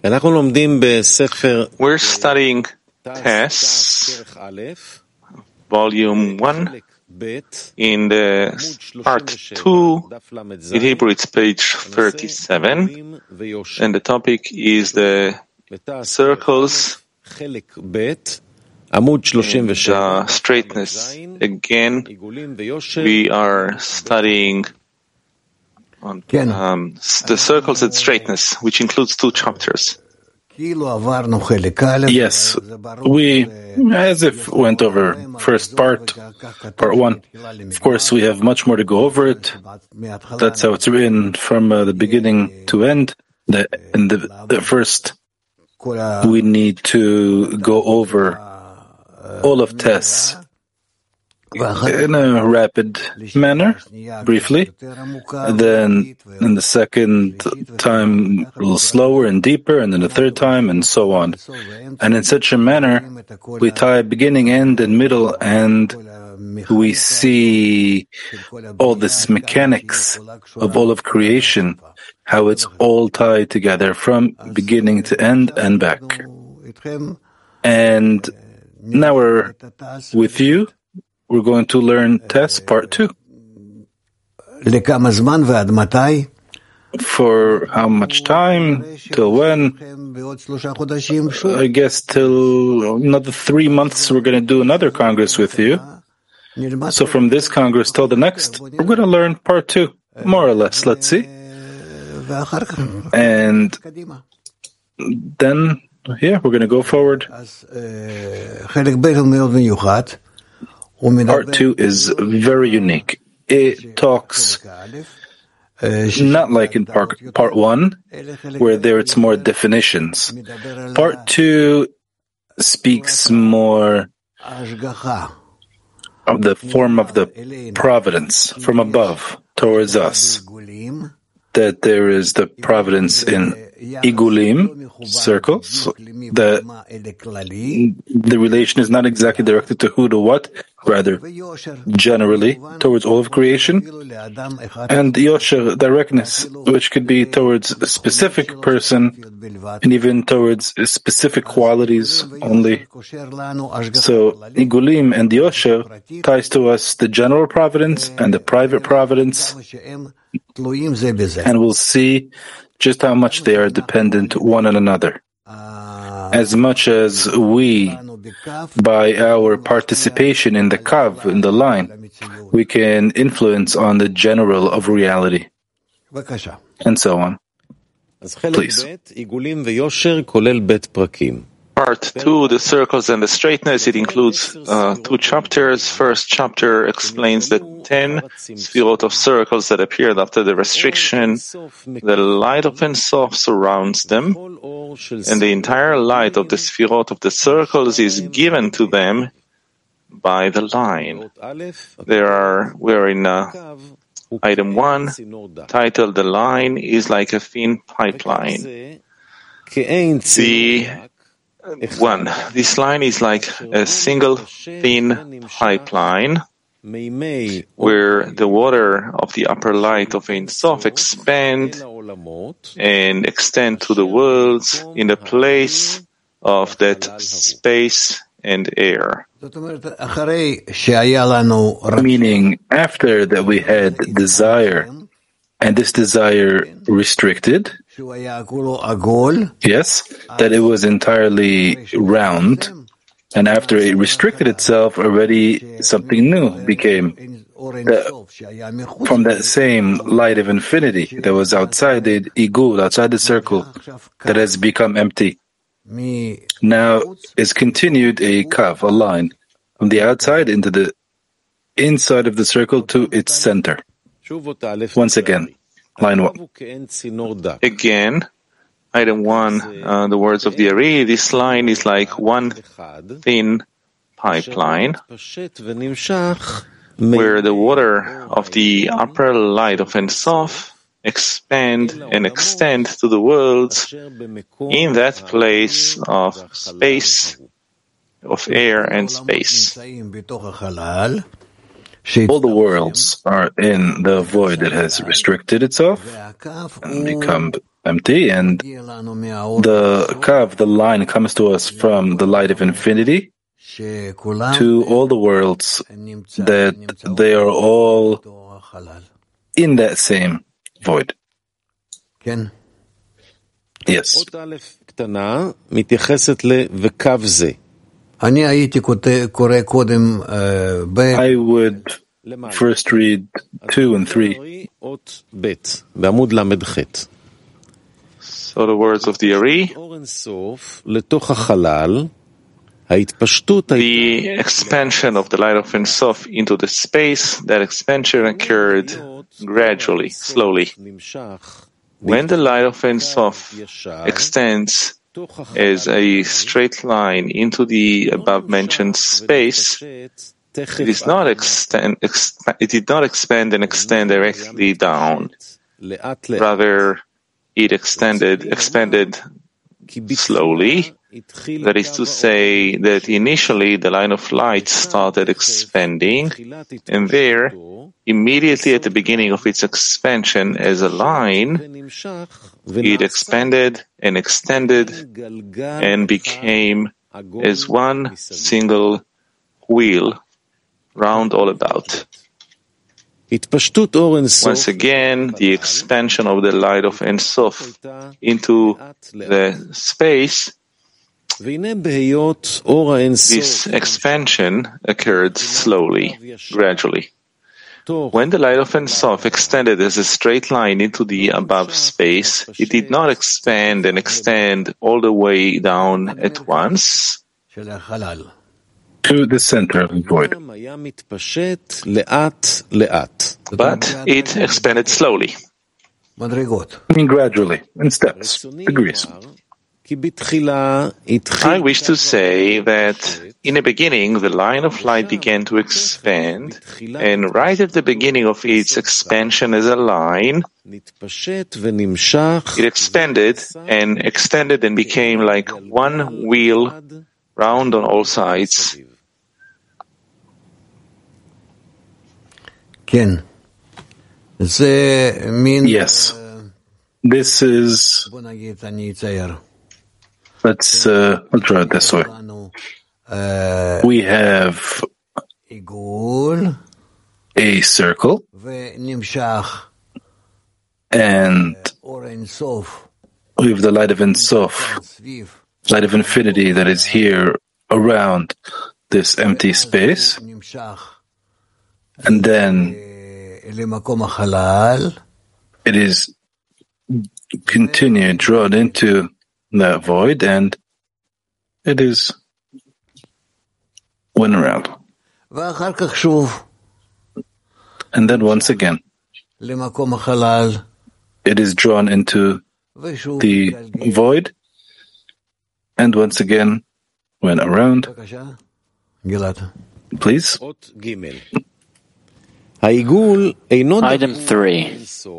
We're studying TAS, Volume 1, in the Part 2. In Hebrew, it's page 37, and the topic is the circles and straightness. Again, we are studying on the circles and straightness, which includes 2 chapters. Yes, we as if went over first part 1. Of course, we have much more to go over it. That's how it's written from the beginning to end. In the first, we need to go over all of TAS in a rapid manner, briefly. Then in the second time, a little slower and deeper, and then the third time, and so on. And in such a manner, we tie beginning, end, and middle, and we see all this mechanics of all of creation, how it's all tied together from beginning to end and back. And now we're with you. We're going to learn TAS Part 2. For how much time? Till when? I guess till another 3 months we're going to do another Congress with you. So from this Congress till the next, we're going to learn Part 2, more or less, let's see. And then, we're going to go forward. Part 2 is very unique. It talks not like in part 1, where there it's more definitions. Part 2 speaks more of the form of the providence from above towards us. That there is the providence in Igulim, circles. The relation is not exactly directed to who to what, rather generally towards all of creation. And Yosher, directness, which could be towards a specific person and even towards specific qualities only. So Igulim and Yosher ties to us the general providence and the private providence. And we'll see just how much they are dependent one on another. As much as we, by our participation in the kav, in the line, we can influence on the general of reality. And so on. Please. Part 2, the circles and the straightness, it includes 2 chapters. First chapter explains the 10 sfirot of circles that appeared after the restriction. The light of Ein Sof surrounds them, and the entire light of the sfirot of the circles is given to them by the line. We're in item 1, titled "The Line is like a thin pipeline." This line is like a single thin pipeline where the water of the upper light of Ein Sof expand and extend to the worlds in the place of that space and air. Meaning, after that we had desire, and this desire restricted, yes, that it was entirely round, and after it restricted itself, already something new became. From that same light of infinity that was outside the igul, outside the circle, that has become empty. Now is continued a kav, a line, from the outside into the inside of the circle to its center. Once again. Line 1. Again, item 1, the words of the Ari, this line is like one thin pipeline where the water of the upper light of Ein Sof expand and extend to the worlds in that place of space, of air and space. All the worlds are in the void that has restricted itself and become empty, and the kav, the line, comes to us from the light of infinity to all the worlds, that they are all in that same void. Yes. I would first read 2 and 3. So the words of the Ari. The expansion of the light of Ein Sof into the space, that expansion occurred gradually, slowly. When the light of Ein Sof extends as a straight line into the above-mentioned space, it did not expand and extend directly down. Rather, it expanded slowly. That is to say that initially the line of light started expanding, and there, immediately at the beginning of its expansion as a line, it expanded and extended and became as one single wheel, round all about. Once again, the expansion of the light of Ein Sof into the space, this expansion occurred slowly, gradually. When the light of Ein Sof extended as a straight line into the above space, it did not expand and extend all the way down at once to the center of the void, but it expanded slowly. Gradually, in steps, degrees. I wish to say that in the beginning, the line of light began to expand, and right at the beginning of its expansion as a line, it expanded and extended and became like one wheel, round on all sides. Yes. This is... Let's draw it this way. We have a circle, and we have the light of Ein Sof, light of infinity that is here around this empty space, and then it is continued, drawn into that void, and it is went around. And then once again, it is drawn into the void, and once again went around. Please. Item 3.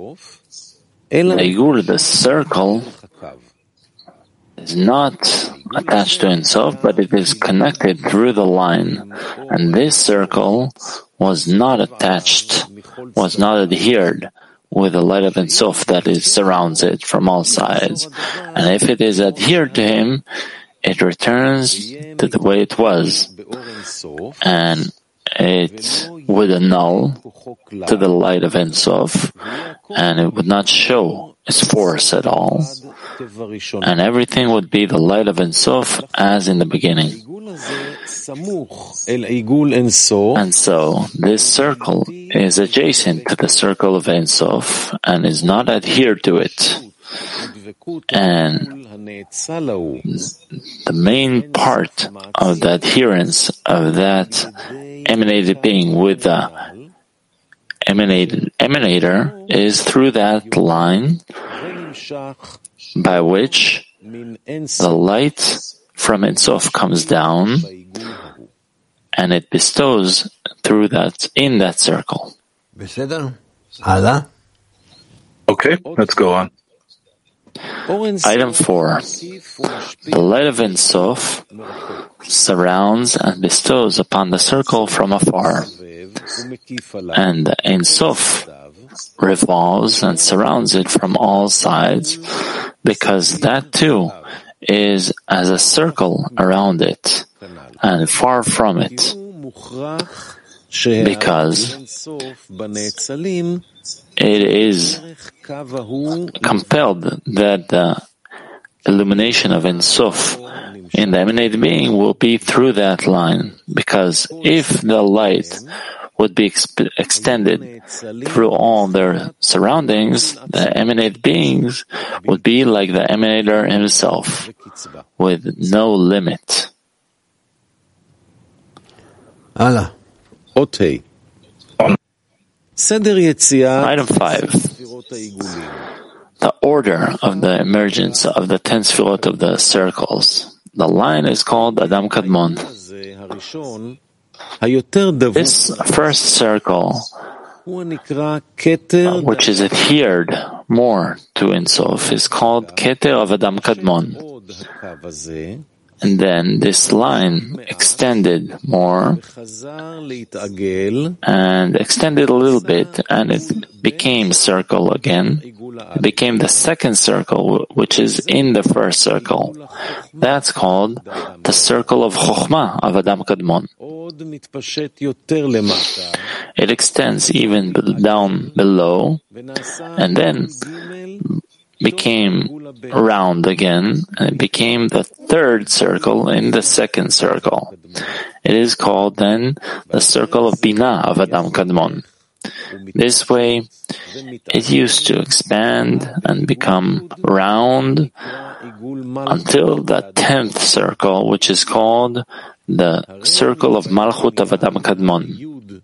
Eigul, the circle, is not attached to Ein Sof, but it is connected through the line. And this circle was not attached, was not adhered with the light of Ein Sof that surrounds it from all sides. And if it is adhered to him, it returns to the way it was. And it would annul to the light of Ein Sof, and it would not show its force at all. And everything would be the light of Ein Sof as in the beginning. And so, this circle is adjacent to the circle of Ein Sof and is not adhered to it. And the main part of the adherence of that emanated being with the emanator is through that line by which the light from Ein Sof comes down and it bestows through that in that circle. Okay, let's go on. Item 4. The light of Ein Sof surrounds and bestows upon the circle from afar, and the Ein Sof revolves and surrounds it from all sides, because that too is as a circle around it and far from it, because it is compelled that the illumination of Ein Sof in the emanate being will be through that line, because if the light would be extended through all their surroundings, the emanate beings would be like the emanator himself, with no limit. Item 5. The order of the emergence of the 10 Sfirot of the circles. The line is called Adam Kadmon. This first circle, which is adhered more to Ein Sof, is called Keter of Adam Kadmon. And then this line extended more and extended a little bit, and it became circle again. It became the second circle, which is in the first circle. That's called the circle of Chokhmah of Adam Kadmon. It extends even down below, and then became round again, and it became the third circle in the second circle. It is called then the circle of Binah of Adam Kadmon. This way, it used to expand and become round until the 10th circle, which is called the circle of Malchut of Adam Kadmon.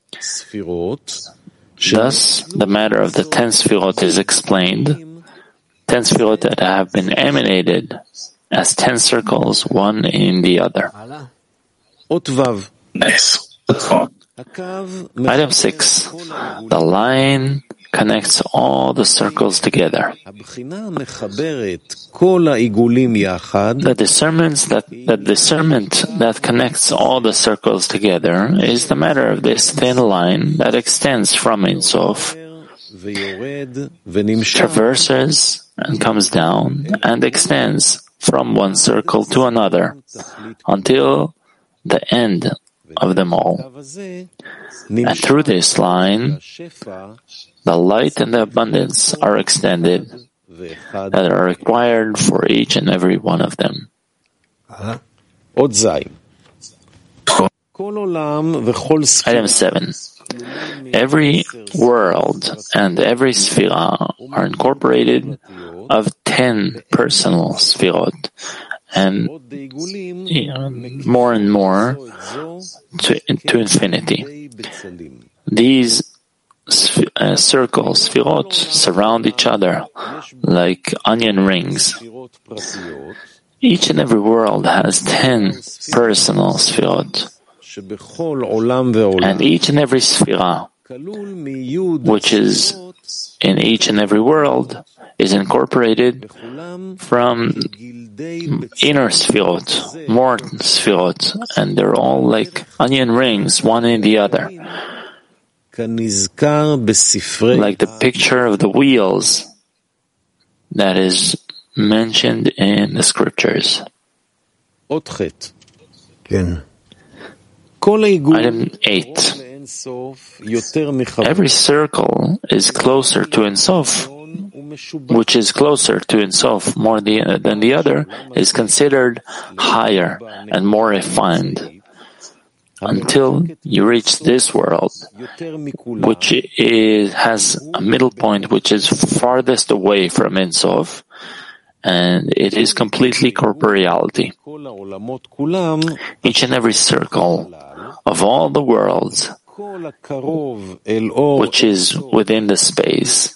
Thus, the matter of the 10 Sfirot is explained. 10 Sfirot that have been emanated as 10 circles, one in the other. Nice. Item 6. The line connects all the circles together. The discernment that connects all the circles together is the matter of this thin line that extends from Ein Sof, traverses and comes down and extends from one circle to another until the end of them all. And through this line, the light and the abundance are extended that are required for each and every one of them. Item 7. Every world and every Sphira are incorporated of 10 personal Sphirot, and more and more to infinity. These circles, Sphirot, surround each other like onion rings. Each and every world has 10 personal Sphirot, and each and every Sphira, which is in each and every world, is incorporated from inner Sphirot, more Sphirot, and they're all like onion rings, one in the other. Like the picture of the wheels that is mentioned in the scriptures. Item 8. Every circle is closer to Ein Sof, which is closer to Ein Sof more than the other, is considered higher and more refined, until you reach this world, which has a middle point which is farthest away from Ein Sof, and it is completely corporeality. Each and every circle of all the worlds, which is within the space,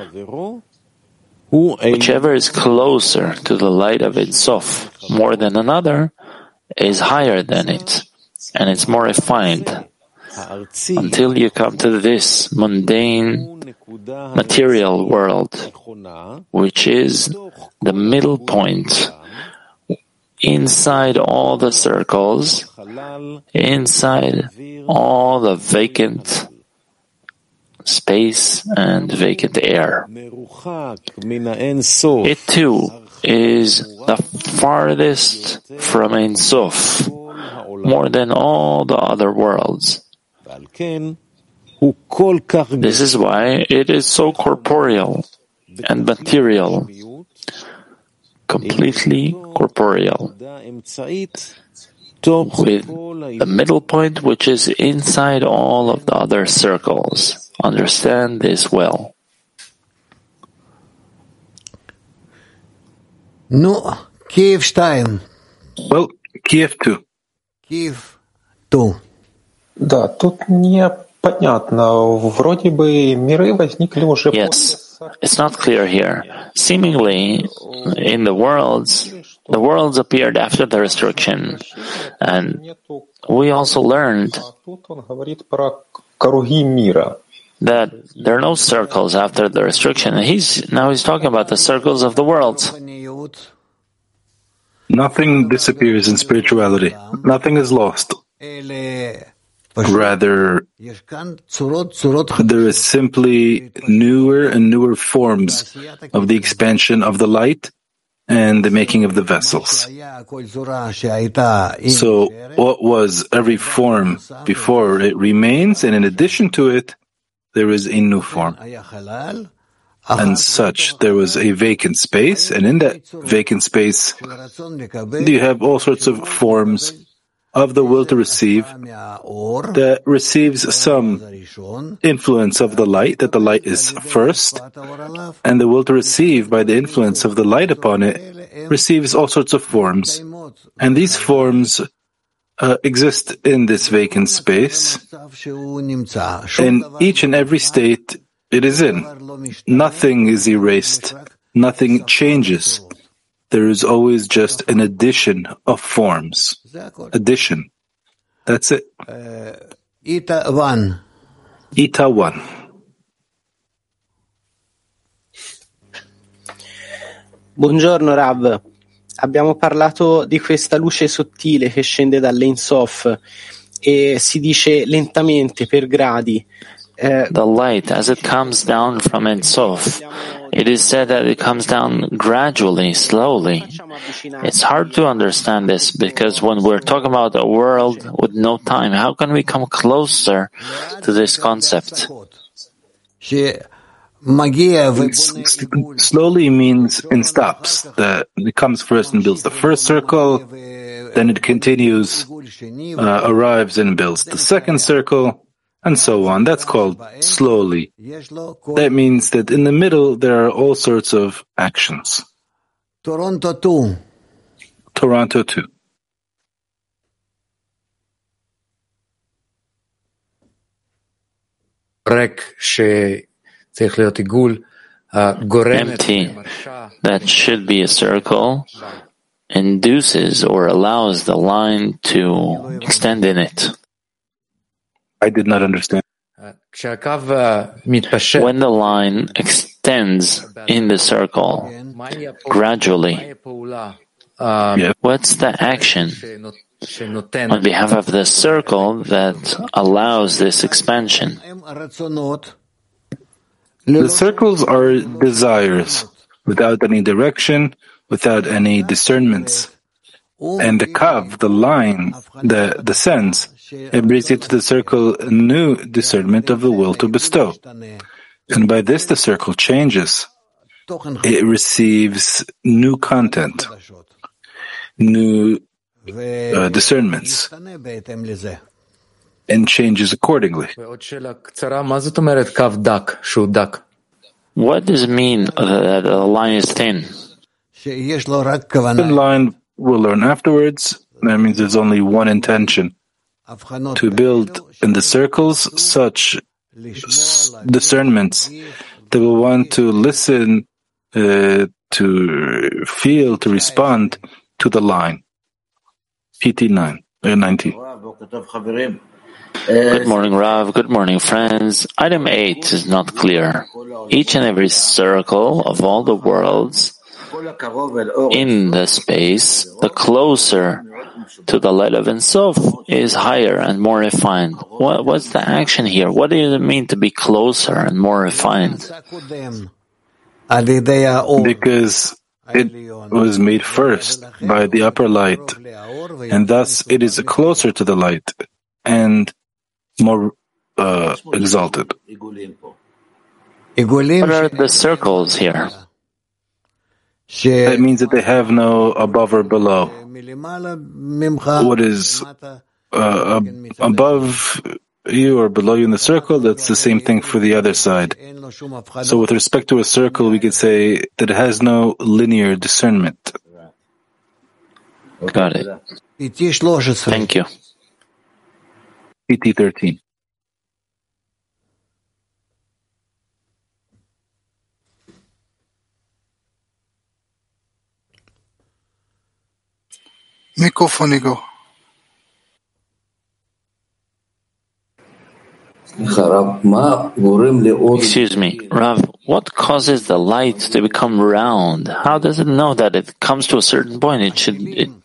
whichever is closer to the light of Ein Sof more than another, is higher than it, and it's more refined, until you come to this mundane material world, which is the middle point inside all the circles, inside all the vacant space and vacant air. It too is the farthest from Ein Sof, more than all the other worlds. This is why it is so corporeal and material, completely corporeal, with the middle point which is inside all of the other circles. Understand this well. No, Kiev 2. Well, Kiev 2. Kiev 2. Да, тут непонятно. Вроде бы миры возникли уже Yes, it's not clear here. Seemingly, in the worlds appeared after the restriction. And we also learned Тут он говорит про круги мира. that there are no circles after the restriction. And he's talking about the circles of the worlds. Nothing disappears in spirituality. Nothing is lost. Rather, there is simply newer and newer forms of the expansion of the light and the making of the vessels. So what was every form before, it remains, and in addition to it, there is a new form. And such, there was a vacant space, and in that vacant space, you have all sorts of forms of the will to receive that receives some influence of the light, that the light is first, and the will to receive by the influence of the light upon it receives all sorts of forms. And these forms exist in this vacant space, in each and every state it is in. Nothing is erased, nothing changes. There is always just an addition of forms. Addition. That's it. Ita 1. Ita 1. Buongiorno Rav. Abbiamo parlato di questa luce sottile che scende dall'Ein Sof e si dice lentamente, per gradi. The light, as it comes down from Ein Sof, it is said that it comes down gradually, slowly. It's hard to understand this because when we're talking about a world with no time, how can we come closer to this concept? Slowly means in stops. That it comes first and builds the first circle, then it continues, arrives and builds the second circle, and so on. That's called slowly. That means that in the middle there are all sorts of actions. Toronto 2. Toronto 2. Empty, that should be a circle, induces or allows the line to extend in it. I did not understand. When the line extends in the circle gradually, what's the action on behalf of the circle that allows this expansion? The circles are desires, without any direction, without any discernments. And the kav, the line that descends, it brings into the circle a new discernment of the will to bestow. And by this the circle changes. It receives new content, new discernments, and changes accordingly. What does it mean that the line is thin? The line we'll learn afterwards. That means there's only one intention, to build in the circles such discernments that will want to listen, to feel, to respond to the line. PT 19. Good morning, Rav. Good morning, friends. Item 8 is not clear. Each and every circle of all the worlds in the space, the closer to the light of Ein Sof is higher and more refined. What's the action here? What does it mean to be closer and more refined? Because it was made first by the upper light, and thus it is closer to the light and more exalted. What are the circles here? That means that they have no above or below. What is above you or below you in the circle, that's the same thing for the other side. So with respect to a circle, we could say that it has no linear discernment. Got it. Thank you. PT 13. מיקרופון איגור. Excuse me, Rav, what causes the light to become round? How does it know that it comes to a certain point? It should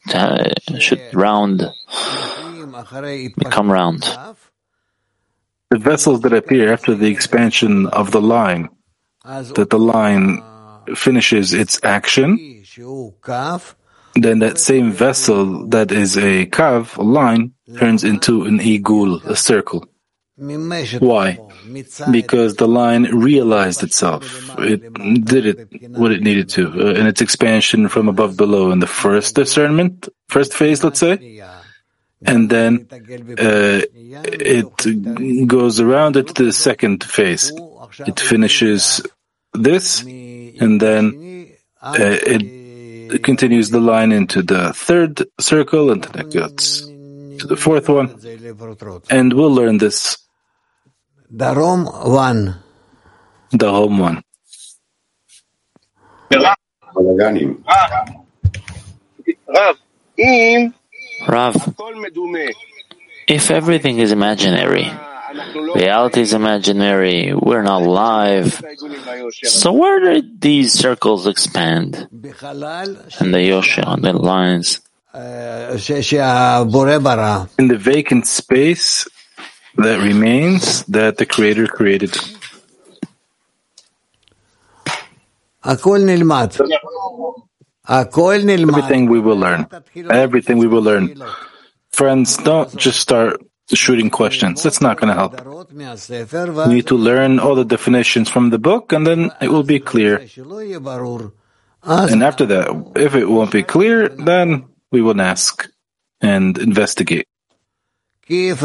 become round. The vessels that appear after the expansion of the line, that the line finishes its action, then that same vessel that is a kav, a line, turns into an igul, a circle. Why? Because the line realized itself. It did what it needed to in its expansion from above below in the first discernment, first phase, let's say. And then it goes around it to the second phase. It finishes this, and then it continues the line into the third circle, and then it gets to the fourth one. And we'll learn this. Darom 1. The home one. Rav, if everything is imaginary, reality is imaginary, we're not alive, so where did these circles expand? And the Yosher, on the lines? In the vacant space that remains, that the Creator created. Everything we will learn. Everything we will learn. Friends, don't just start shooting questions. That's not going to help. We need to learn all the definitions from the book, and then it will be clear. And after that, if it won't be clear, then we will ask and investigate. Kiev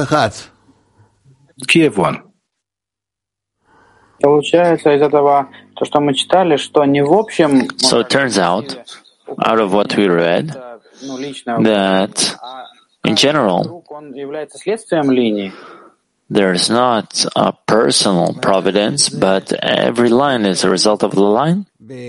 1. So it turns out of what we read, that in general, there's not a personal providence, but every line is a result of the line?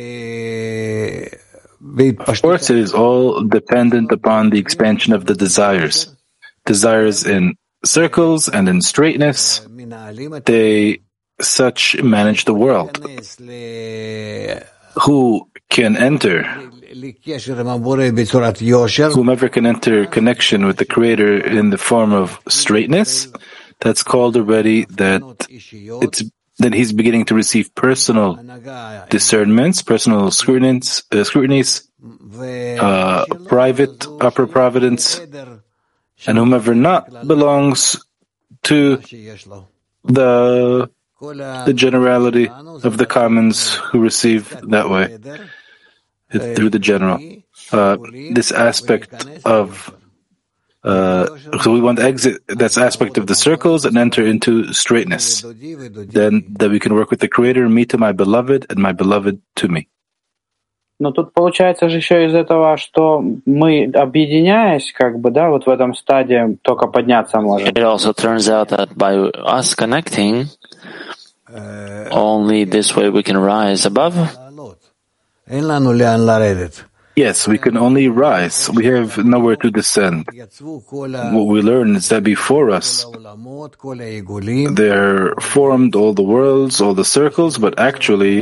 Of course, it is all dependent upon the expansion of the desires. Desires in circles and in straightness, they such manage the world. Who can enter? Whomever can enter connection with the Creator in the form of straightness, that's called already that he's beginning to receive personal discernments, personal scrutinies, private upper providence, and whomever not belongs to the generality of the commons who receive that way, through the general. This aspect of, so we want to exit this aspect of the circles and enter into straightness. Then that we can work with the Creator, me to my beloved, and my beloved to me. Но тут получается же еще из этого, что мы, объединяясь, вот в этом стадии только подняться можем. It also turns out that by us connecting, only this way we can rise above. Yes, we can only rise. We have nowhere to descend. What we learn is that before us, there formed all the worlds, all the circles, but actually,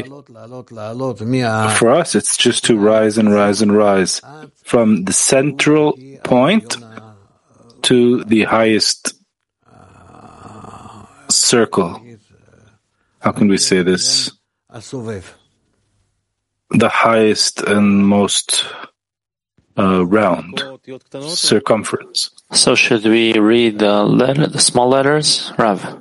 for us, it's just to rise and rise and rise from the central point to the highest circle. How can we say this? The highest and most round circumference. So should we read the small letters, Rav?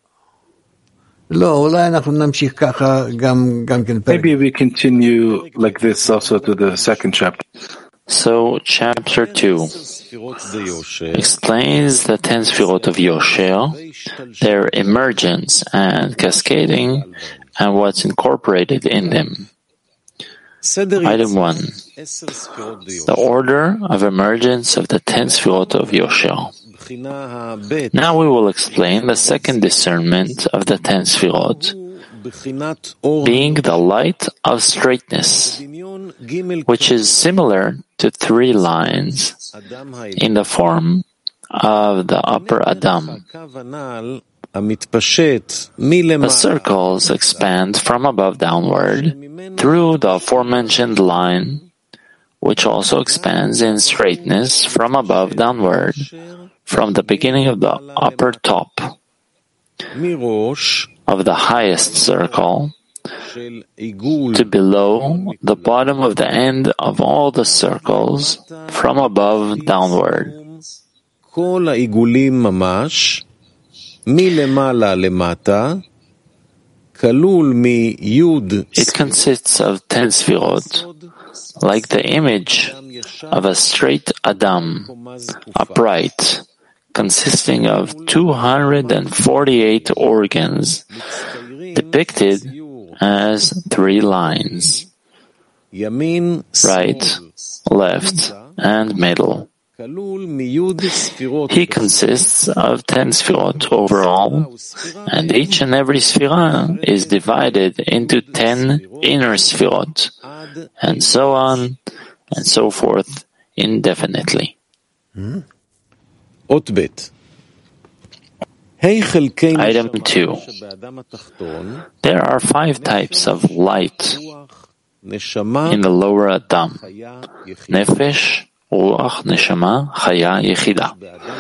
Maybe we continue like this also to the second chapter. So chapter 2 explains the 10 Sfirot of Yosher, their emergence and cascading, and what's incorporated in them. Item 1. The order of emergence of the 10 Sfirot of Yosher. Now we will explain the second discernment of the 10 Sfirot, being the light of straightness, which is similar to 3 lines in the form of the upper Adam. The circles expand from above downward through the aforementioned line, which also expands in straightness from above downward, from the beginning of the upper top of the highest circle to below the bottom of the end of all the circles from above downward. It consists of 10 Sfirot, like the image of a straight Adam, upright, consisting of 248 organs, depicted as 3 lines: right, left, and middle. He consists of 10 Sfirot overall, and each and every Sfirah is divided into 10 inner Sfirot, and so on and so forth indefinitely. Item 2. There are 5 types of light in the lower Adam: Nefesh, Ruach, Neshama, Chaya, Yechida.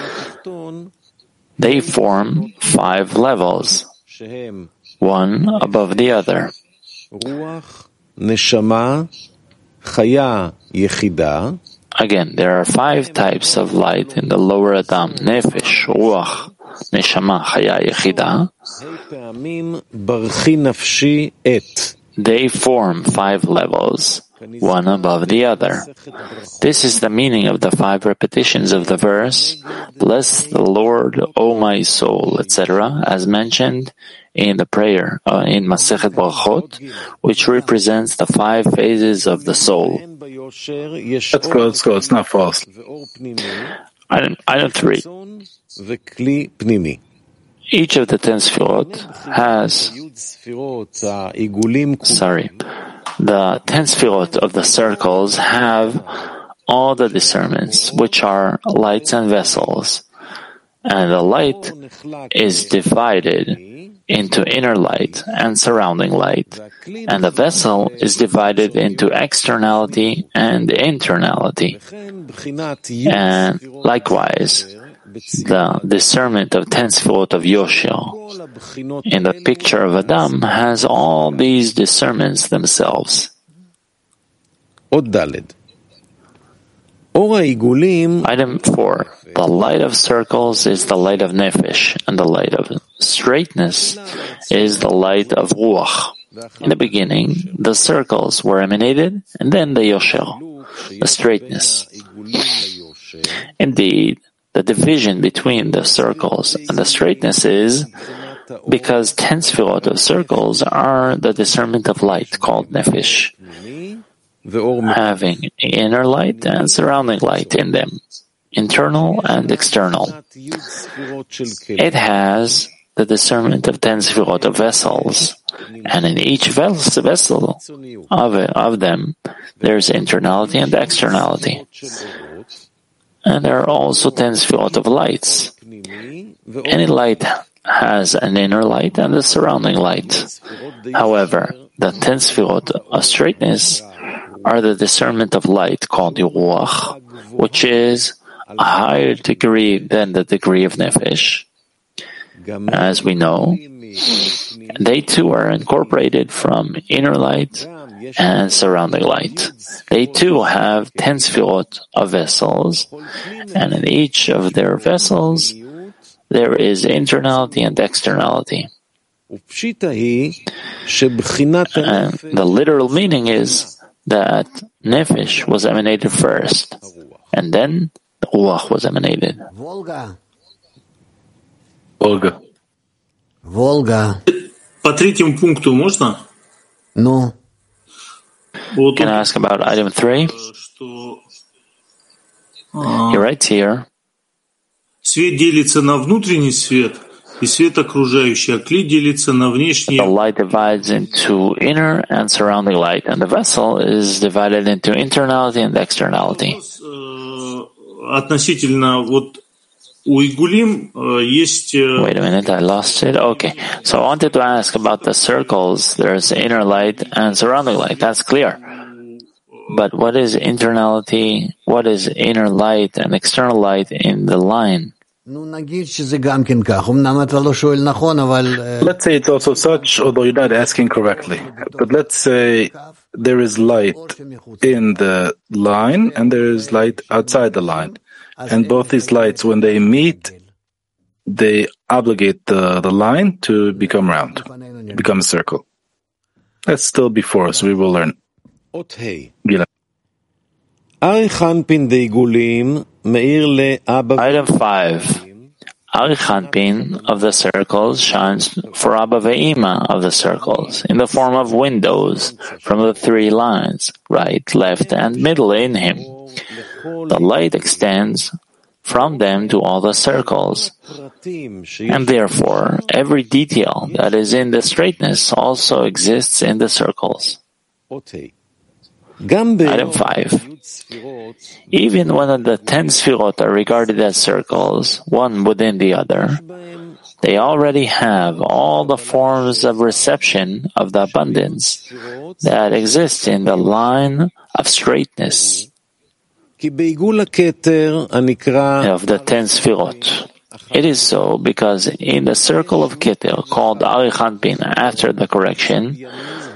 They form 5 levels, one above the other. Again, there are 5 types of light in the lower Adam: Nefesh, Ruach, Neshama, Chaya, Yechida. They form 5 levels, one above the other. This is the meaning of the 5 repetitions of the verse, "Bless the Lord, O my soul," etc., as mentioned in the prayer in Masechet Brachot, which represents the 5 phases of the soul. Let's go. It's not false. Item 3. Each of the 10 Sfirot has... The 10 Sfirot of the circles have all the discernments, which are lights and vessels, and the light is divided into inner light and surrounding light, and the vessel is divided into externality and internality. And likewise, the discernment of 10 Sfirot of Yosher in the picture of Adam has all these discernments themselves. Item 4. The light of circles is the light of Nefesh, and the light of straightness is the light of Ruach. In the beginning, the circles were emanated, and then the Yosher, the straightness. Indeed, the division between the circles and the straightness is because 10 Sfirot of circles are the discernment of light called Nefesh, having inner light and surrounding light in them, internal and external. It has the discernment of 10 Sfirot of vessels, and in each vessel of them there is internality and externality. And there are also 10 Sfirot of lights. Any light has an inner light and a surrounding light. However, the 10 Sfirot of straightness are the discernment of light called Ruach, which is a higher degree than the degree of Nefesh. As we know, they too are incorporated from inner light and surrounding light. They too have 10 sefirot of vessels, and in each of their vessels there is internality and externality. And the literal meaning is that Nefesh was emanated first, and then the Ruach was emanated. Olga. Волга. По третьему пункту можно? Ну. Can I ask about item 3? He writes here, Свет делится на внутренний свет и свет окружающий, а клей делится на внешний. the light divides into inner and surrounding light, and the vessel is divided into internality and externality. Относительно вот у Игулим есть. Wait a minute, I lost it. Okay, so I wanted to ask about the circles. There's inner light and surrounding light. That's clear. But what is internality? What is inner light and external light in the line? Let's say it's also such, although you're not asking correctly. But let's say there is light in the line and there is light outside the line. And both these lights, when they meet, they obligate the line to become round, become a circle. That's still before us. We will learn. Gila. Item 5. Arichanpin of the circles shines for Abba Ve'ima of the circles in the form of windows from the 3 lines, right, left, and middle in him. The light extends from them to all the circles, and therefore every detail that is in the straightness also exists in the circles. Item 5. Even when the 10 sefirot are regarded as circles, one within the other, they already have all the forms of reception of the abundance that exists in the line of straightness of the 10 sefirot. It is so because in the circle of Keter, called Arichanpin after the correction,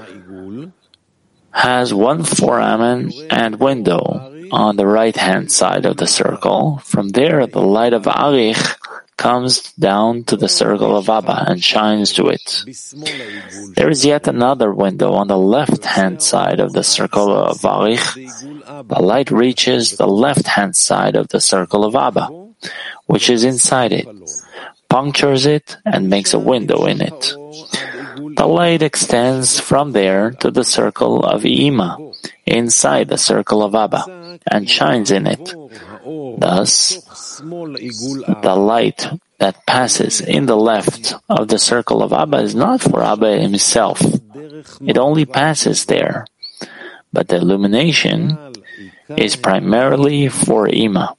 has one foramen and window on the right-hand side of the circle. From there, the light of Arich comes down to the circle of Abba and shines to it. There is yet another window on the left-hand side of the circle of Arich. The light reaches the left-hand side of the circle of Abba, which is inside it, punctures it, and makes a window in it. The light extends from there to the circle of Ima, inside the circle of Abba, and shines in it. Thus, the light that passes in the left of the circle of Abba is not for Abba himself. It only passes there. But the illumination is primarily for Ima.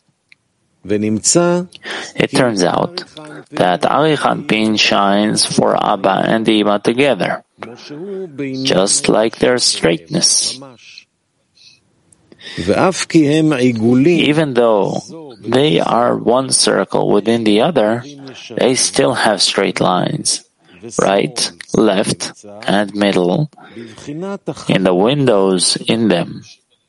It turns out that Arichanpin shines for Abba and Ima together, just like their straightness. Even though they are one circle within the other, they still have straight lines, right, left, and middle, in the windows in them.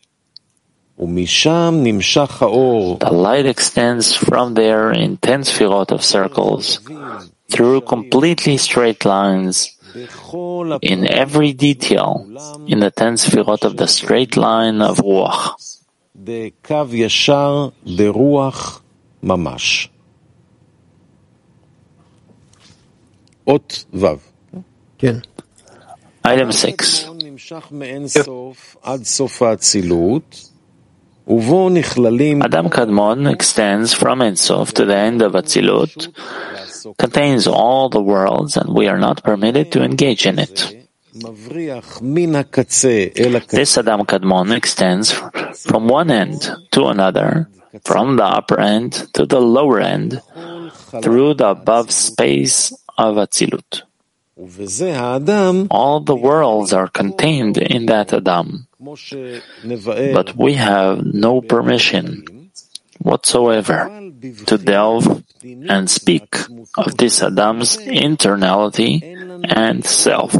The light extends from there in 10 sefirot of circles, through completely straight lines, in every detail, in the 10 sefirot of the straight line of Ruach. Item 6. Adam Kadmon extends from Ein Sof to the end of Atzilut, contains all the worlds, and we are not permitted to engage in it. This Adam Kadmon extends from one end to another, from the upper end to the lower end, through the above space of Atzilut. All the worlds are contained in that Adam, but we have no permission whatsoever to delve and speak of this Adam's internality and self.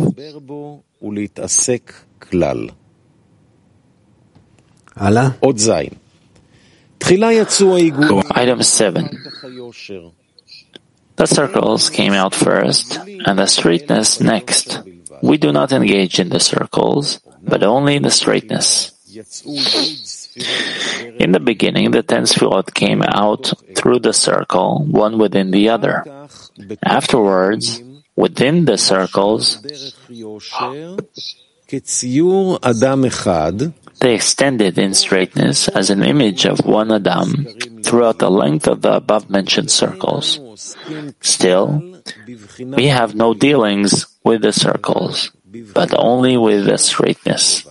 Item 7. The circles came out first, and the straightness next. We do not engage in the circles, but only in the straightness. In the beginning, the 10 Sefirot came out through the circle, one within the other. Afterwards, within the circles, they extended in straightness as an image of one Adam throughout the length of the above-mentioned circles. Still, we have no dealings with the circles, but only with the straightness.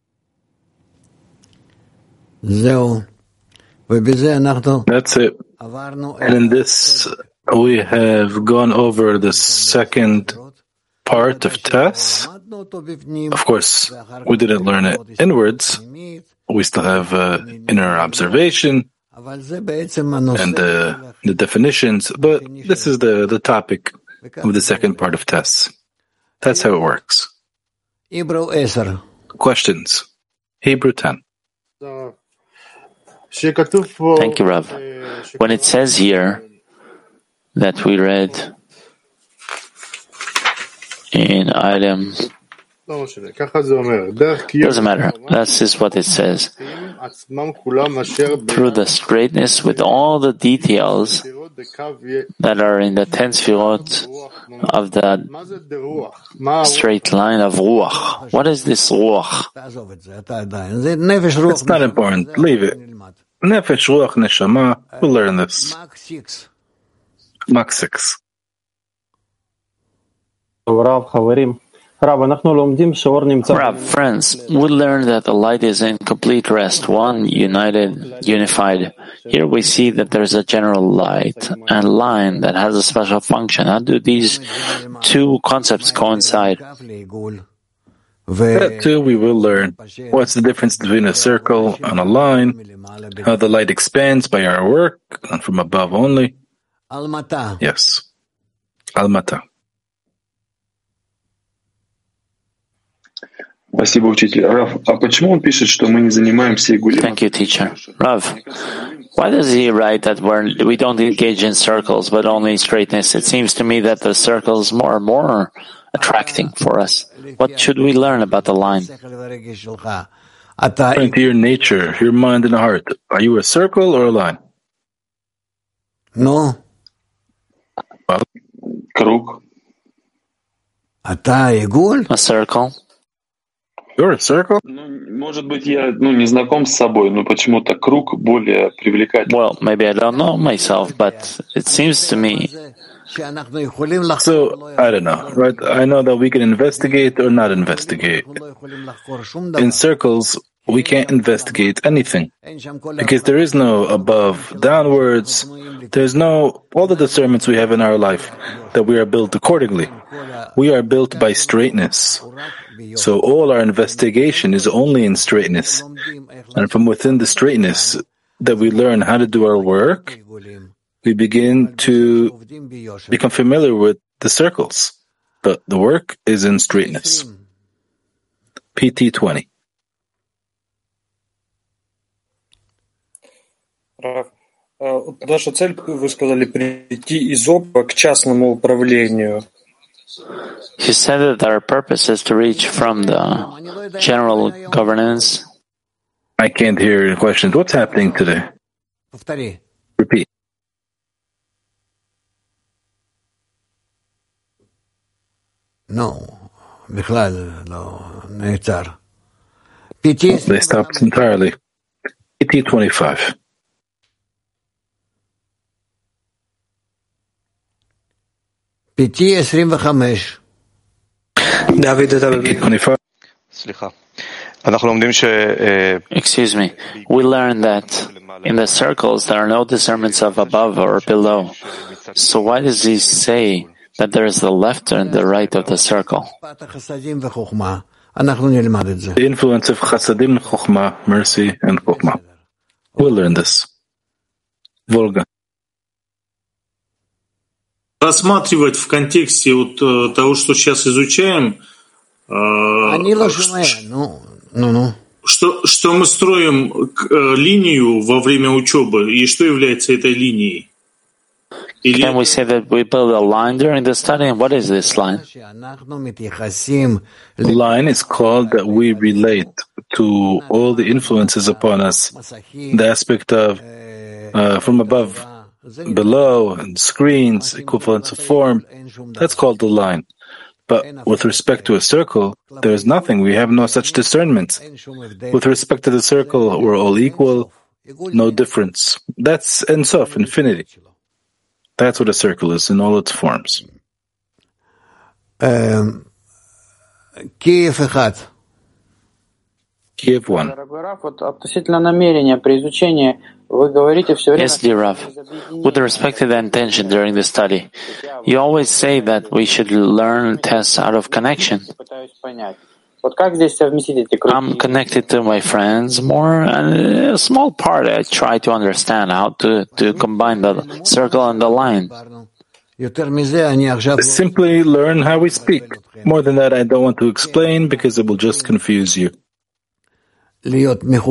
That's it. And in this, we have gone over the second part of Tess. Of course, we didn't learn it inwards. We still have inner observation and the definitions, but this is the topic of the second part of Tess. That's how it works. Questions? Hebrew 10. Thank you, Rav. When it says here that we read in item, doesn't matter. That's just what it says. Through the straightness with all the details that are in the 10 Sefirot of the straight line of Ruach. What is this Ruach? It's not important. Leave it. Nefesh, Ruach, Neshama. We'll learn this. Mach 6. Rav, friends, we learn that the light is in complete rest, one, unified. Here we see that there is a general light and line that has a special function. How do these two concepts coincide? That too we will learn. What's the difference between a circle and a line? How the light expands by our work and from above only? Yes. Almata. Thank you, teacher. Rav, why does he write that we don't engage in circles, but only straightness? It seems to me that the circle is more and more attracting for us. What should we learn about the line? According to your nature, your mind and heart, are you a circle or a line? No. Well, A circle? You're a circle? Well, maybe I don't know myself, but it seems to me. So, I don't know, right? I know that we can investigate or not investigate. In circles, we can't investigate anything because there is no above, downwards. There's no all the discernments we have in our life that we are built accordingly. We are built by straightness. So all our investigation is only in straightness. And from within the straightness that we learn how to do our work, we begin to become familiar with the circles. But the work is in straightness. PT 20. Наша цель, вы сказали, прийти из ОПа к частному управлению. You said that our purpose is to reach from the general governance. I can't hear your questions. What's happening today? Repeat. No, בכלל לא נעצר. They stopped entirely. PT 25. PT 25. PT 25. Excuse me. We learn that in the circles there are no discernments of above or below. So why does he say that there is the left and the right of the circle? The influence of Chasadim, Chokhmah, mercy, and Chokhmah. We'll learn this. Volga. Рассматривать в контексте вот того, что сейчас изучаем, что мы строим линию во время учебы, и что является этой линией? Can we say that we build a line during the study? And what is this line? Line is called that we relate to all the influences upon us, the aspect of from above, below, and screens, equivalence of form. That's called the line. But with respect to a circle, there is nothing. We have no such discernments. With respect to the circle, we're all equal, no difference. That's Ein Sof, infinity. That's what a circle is in all its forms. Kiev 1. Kiev 1. Yes, dear Rav. With respect to the intention during the study, you always say that we should learn tests out of connection. I'm connected to my friends more, and a small part I try to understand how to combine the circle and the line. Simply learn how we speak. More than that, I don't want to explain because it will just confuse you. We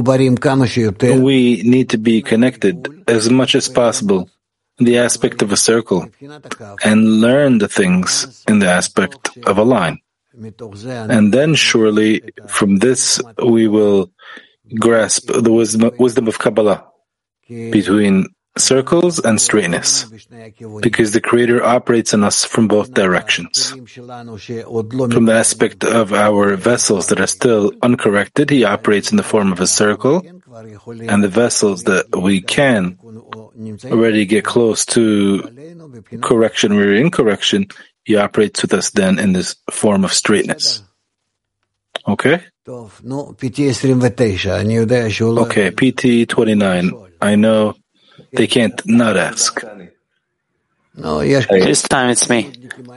need to be connected as much as possible in the aspect of a circle and learn the things in the aspect of a line. And then surely from this we will grasp the wisdom of Kabbalah between circles and straightness, because the Creator operates in us from both directions. From the aspect of our vessels that are still uncorrected, He operates in the form of a circle, and the vessels that we can already get close to correction, we're in correction, He operates with us then in this form of straightness. Okay? Okay, PT 29. I know they can't not ask. This time it's me.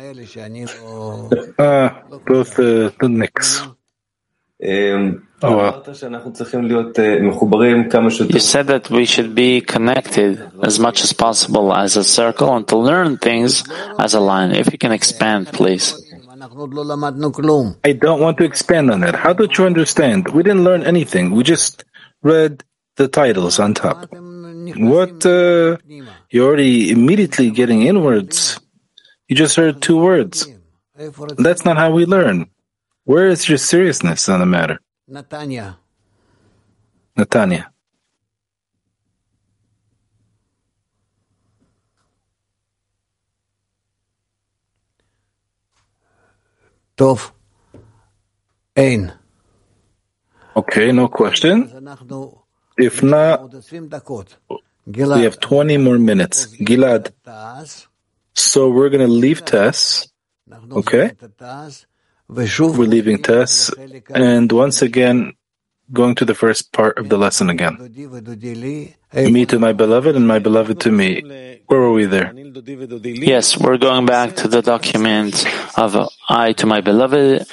Both the Knicks. Oh, well. You said that we should be connected as much as possible as a circle and to learn things as a line. If you can expand, please. I don't want to expand on that. How don't you understand? We didn't learn anything. We just read the titles on top. What? You're already immediately getting inwards. You just heard 2 words. That's not how we learn. Where is your seriousness on the matter? Natanya. Tov. Ein. Okay, no question. If not, we have 20 more minutes. Gilad. So we're going to leave Tess. Okay? We're leaving Tess. And once again, going to the first part of the lesson again. Me to my beloved and my beloved to me. Where were we there? Yes, we're going back to the document of I to my beloved